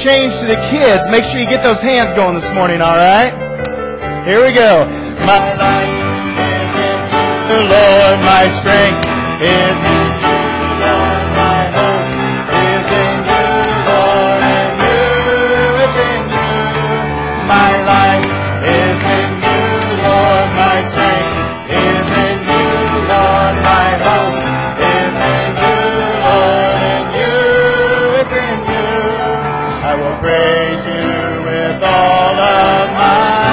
change to the kids. Make sure you get those hands going this morning, all right? Here we go. My life is in you, Lord. My strength is in you, Lord. My hope is in you, Lord. And you, it's in you. My life is in you, Lord. My strength is in you, Lord. My hope is in you, Lord. And you, it's in you. I will praise you with all of my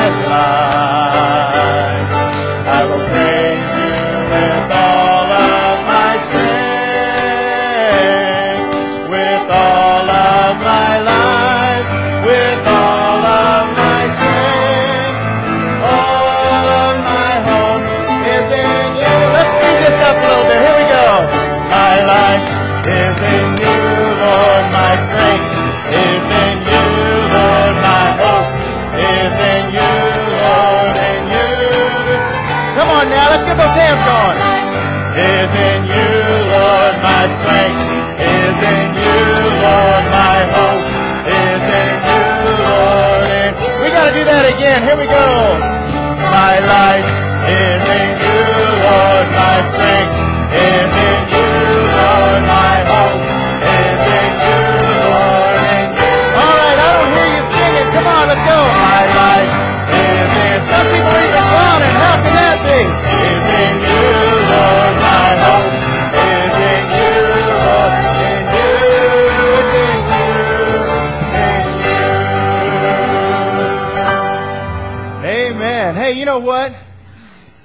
life. I will praise you with all of my strength, with all of my life, with all of my strength. All of my hope is in you. Let's speed this up a little bit. Here we go. My life is in you, Lord. My strength is in you, Lord. My hope is in you, Lord. And you. Come on now, let's get those hands going. Is in you, Lord. My strength is in you, Lord. My hope is in you, Lord. And we got to do that again. Here we go. My life is in